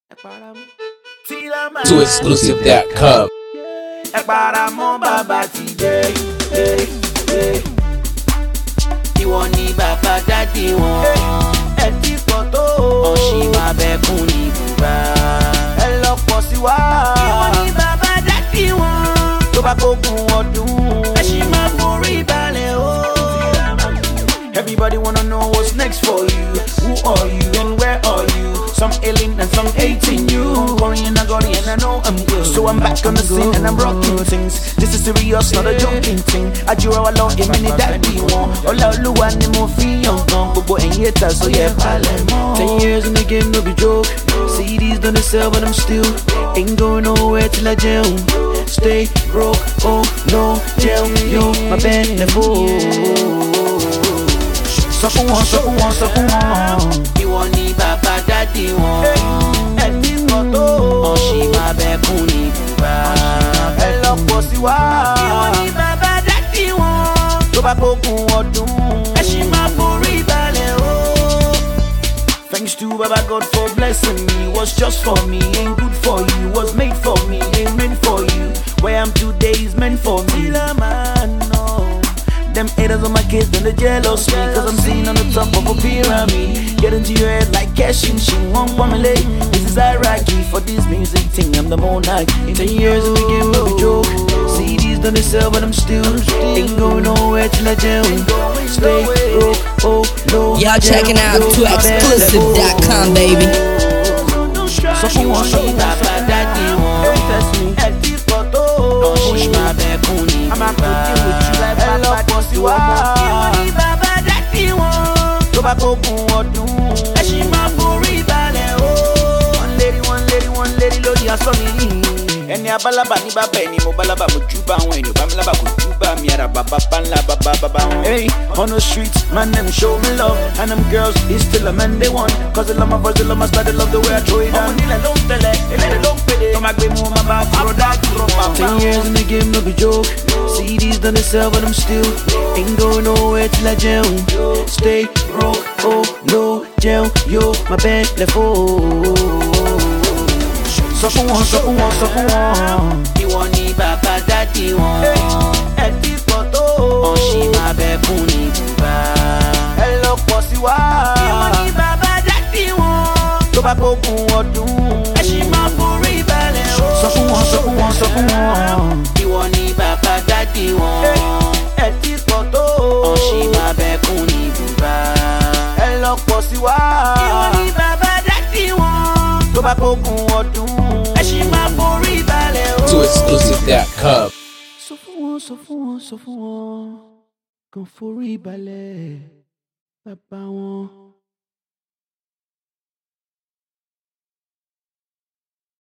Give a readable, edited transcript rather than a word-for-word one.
To exclusive.com. Ìwọ ni bàbá dádì wọn. Ẹ ti pọ̀ tó. Ọ̀sìn máa bẹ̀kún ní bùbá. Ẹ lọ pọ̀ sí wa. Ìwọ ni bàbá dádì wọn. Tó bá gbógun ọdún. Ẹ ṣì máa forí balẹ̀ o. Everybody wanna know what's next for you. Who are you and where are you? Some ailing and some hating you. Worrying and agony and I know I'm good. So I'm back on the scene and I'm rocking things. This is serious, not a joking thing. I drew our law in many that we want. All out Lua ni mo fi young gun. Bobo and yeta, so yeah, Palermo. 10 years in the game, no be joke. CDs done sell, but I'm still ain't going nowhere till I jail. Stay broke, oh no, jail, yo, my bad, never. Sọ fún wọn, sọ fún wọn, sọ fún wọn. Ìwọ ni bàbá dádì wọn. Ẹ ti pọ̀ tó. Ọ̀sìn máa bẹ̀kún ní bùbá. Ẹ lọ pọ̀ sí wa. Ìwọ ni bàbá dádì wọn. Tó bá gbógun ọdún. Ẹ ṣì máa forí balẹ̀ o. Thanks to Baba God for blessing me. Was just for me, ain't good for you. Was made for me, ain't meant for you. Where I'm today is meant for me. Them haters on my kids, then they jealous me. Cause I'm sitting on the top of a pyramid. Get into your head like cashing, she won't want me late. This is Iraqi, for this music thing, I'm the monarch. 10 years in the game, no joke. CDs done sell, but I'm still ain't going nowhere till I jail. Stay broke, oh no. Y'all checking out to exclusive.com, baby. So fún wọn, so fún bàbá dádì wọn. Ẹ ti pọ̀ tó. Ọ̀sìn máa bẹ̀kún ní bùbá. Ẹ lọ pọ̀ sí wa. Ìwọ ni bàbá dádì wọn. Tó bá gbógun ọdún. Ẹ ṣì máa forí balẹ̀ o. One lady lórí asọ́ mi yìí. Ẹni abálábà ní bàbá ẹni mo bálábà mo júbà àwọn ènìyàn bá mi lábà kò júbà mi ara bàbá ńlá bàbá wọn. Hey, on the streets, man them show me love. And them girls, it's still a man they want. Cause they love my voice, they love my style, they love the way I throw it down. Ọmọ nílẹ̀ ló ń tẹ̀lẹ̀, eléyìí ló ń pèlè. Tó máa gbé mu ọmọ bá fúró dájú rọ̀ pa. 10 years in the game, no be joke. CDs done sell, but I'm still ain't going nowhere till I jail. Stay broke, oh no, jail, yo, my bad left, Sọ fún wọn, sọ fún wọn, sọ fún wọn. Ìwọ ni bàbá dádì wọn. Ẹ ti pọ̀ tó. Ọ̀sìn máa bẹ̀kún ní bùbá. Ẹ lọ pọ̀ sí wa. Ìwọ ni bàbá dádì wọn. Tó bá gbógun ọdún. Ẹ ṣì máa forí balẹ̀ o. Sọ fún wọn, sọ fún wọn, sọ fún wọn. Ìwọ ni bàbá dádì wọn. Ẹ ti pọ̀ tó. Ọ̀sìn máa bẹ̀kún ní bùbá. Ẹ lọ pọ̀ sí wa. Ìwọ ni bàbá dádì wọn. Tó bá gbógun ọdún. To exclusive.com. Sọ fún wọn, kàn forí balẹ̀, bàbá wọn.